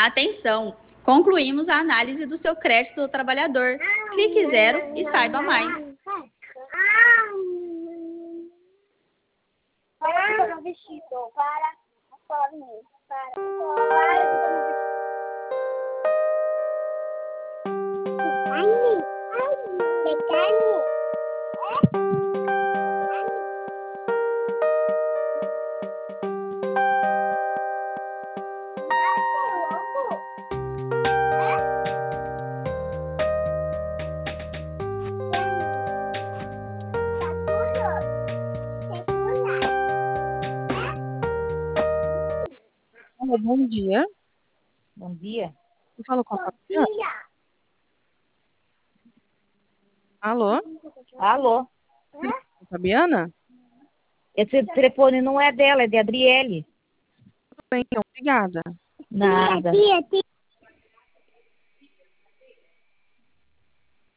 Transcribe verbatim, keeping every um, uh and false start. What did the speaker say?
Atenção! Concluímos a análise do seu crédito do trabalhador. Clique zero e saiba mais. Para o vestido, para a Flavinha, para, para, Alô, bom dia. Bom dia. Eu falo com a Fabiana? Alô? Alô? Fabiana? Esse telefone não é dela, é de Adriele. Tudo bem, então, obrigada. Nada.